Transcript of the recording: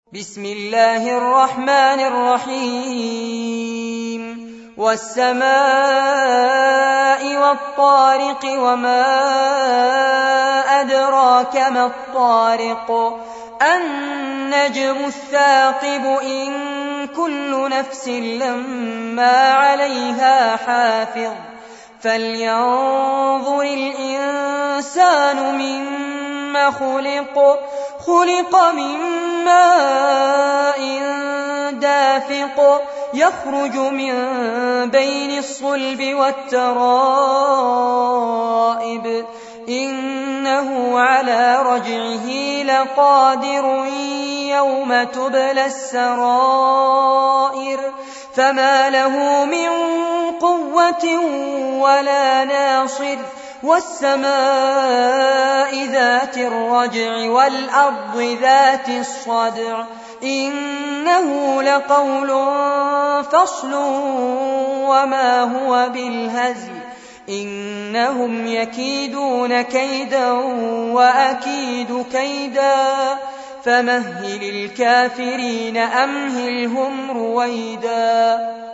بسم الله الرحمن الرحيم والسماء والطارق وما أدراك ما الطارق النجم الثاقب إن كل نفس لما عليها حافظ فلينظر الإنسان مما خلق من ماء دافق يخرج من بين الصلب والترائب إنه على رجعه لقادر يوم تبلى السرائر فما له من قوة ولا ناصر والسماء ذات الرجع والأرض ذات الصدع إنه لقول فصل وما هو بالهزل إنهم يكيدون كيدا وأكيد كيدا فمهل الكافرين أمهلهم رويدا